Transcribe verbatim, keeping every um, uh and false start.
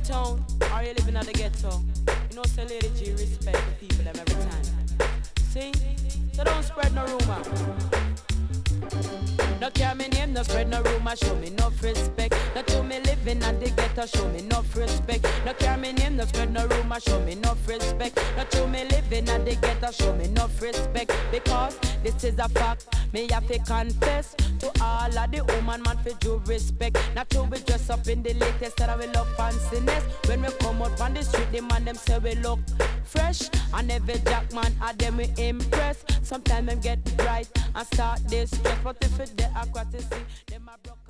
uptown or you living at the ghetto, you know say Lady G respect the people them every time. See? So don't spread no rumor. No care me name, no spread no rumor, show me enough respect. No to me living at the ghetto, show me enough respect. No care me name, no spread no rumor, show me enough respect. No to me living at the ghetto, show me enough respect. Because this is a fact, me have to confess to all of the woman man for due respect. Not to be dressed up in the latest that we love fanciness. When we come out on the street, the man them say we look fresh. And every jack man a them we impress. Sometimes them get bright and start this stress, but if it the aquatic, them a broke.